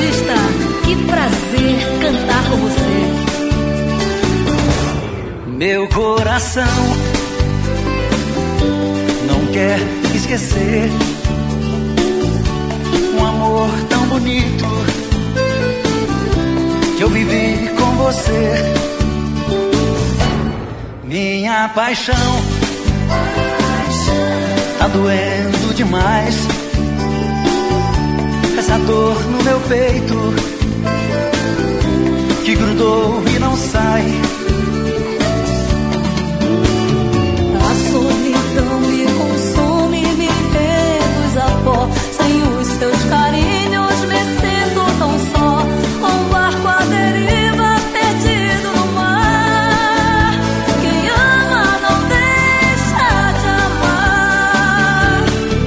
Batista, que prazer cantar com você. Meu coração não quer esquecer um amor tão bonito que eu vivi com você. Minha paixão tá doendo demais, essa dor no meu peito que grudou e não sai. A solidão me consome, me reduz a pó. Sem os seus carinhos me sinto tão só. Um barco à deriva, perdido no mar. Quem ama não deixa de amar.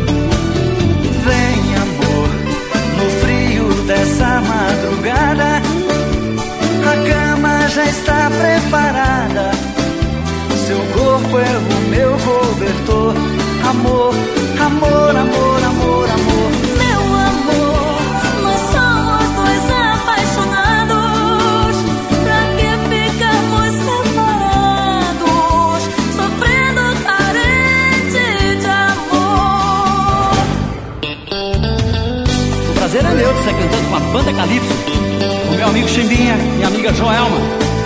Vem, amor, no frio dessa madrugada, a cama já está preparada. Seu corpo é o meu cobertor. Amor, amor, amor, amor, amor. Meu amor, nós somos dois apaixonados. Pra que ficamos separados, sofrendo carente de amor? O prazer é meu de estar cantando com a banda Calypso, com meu amigo Chimbinha e minha amiga Joelma.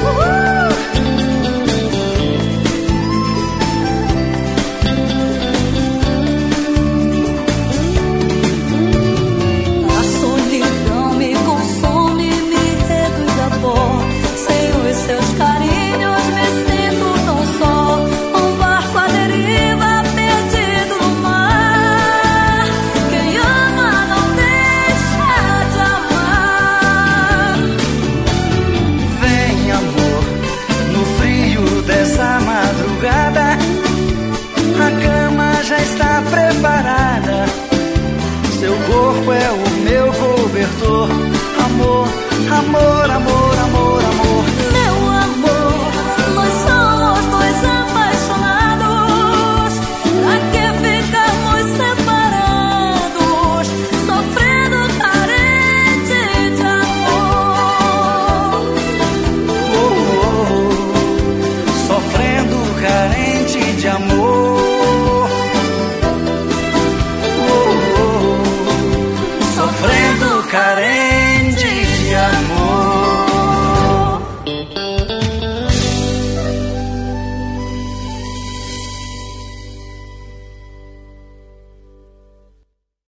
A solidão me consome, me reduz a pó. Sem os seus carinhos me sinto tão só. Um barco à deriva, perdido no mar. Quem ama não deixa de amar. Vem, amor, no frio dessa madrugada, a cama já está preparada. Seu corpo é o meu cobertor. Amor, amor, amor,